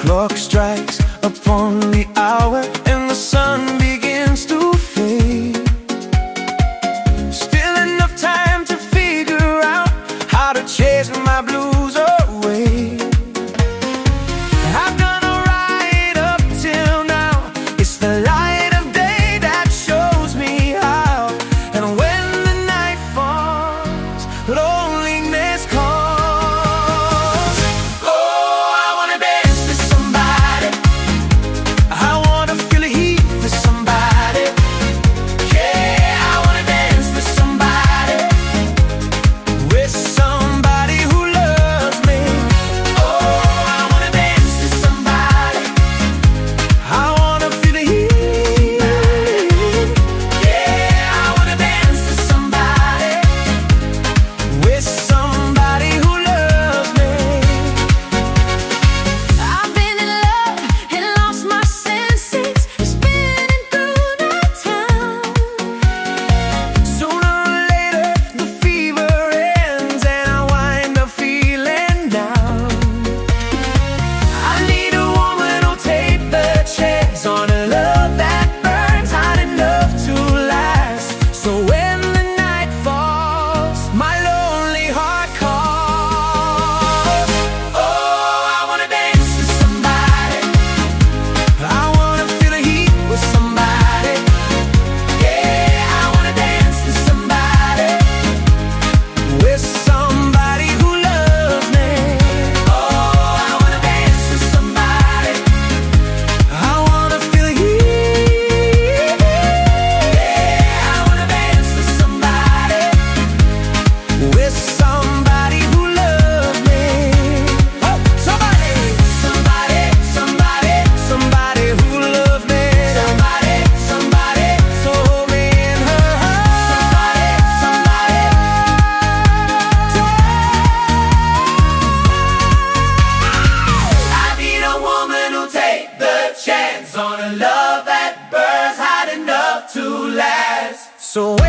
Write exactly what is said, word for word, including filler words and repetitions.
clock strikes upon the hour and the sun begins to fade. Still enough time to figure out how to chase my blues away. I've done alright up till now. It's the light of day that shows me how. And when the night falls, loneliness calls. On a love that burns hot enough to last. So